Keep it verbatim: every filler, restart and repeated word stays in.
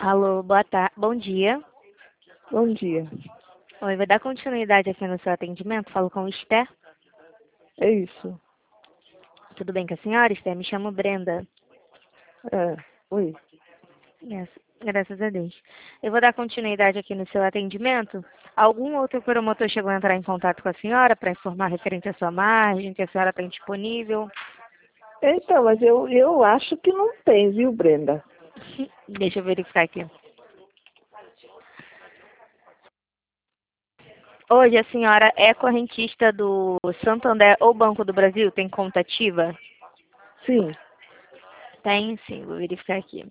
Alô, boa tarde. Bom dia. Bom dia. Oi, vou dar continuidade aqui no seu atendimento. Falo com o Esther. É isso. Tudo bem com a senhora, Esther? Me chamo Brenda. É. Oi. Yes. Graças a Deus. Eu vou dar continuidade aqui no seu atendimento. Algum outro promotor chegou a entrar em contato com a senhora para informar referente à sua margem, que a senhora tem disponível? Então, mas eu, eu acho que não tem, viu, Brenda? Deixa eu verificar aqui. Hoje a senhora é correntista do Santander ou Banco do Brasil? Tem conta ativa? Sim. Tem, sim. Vou verificar aqui.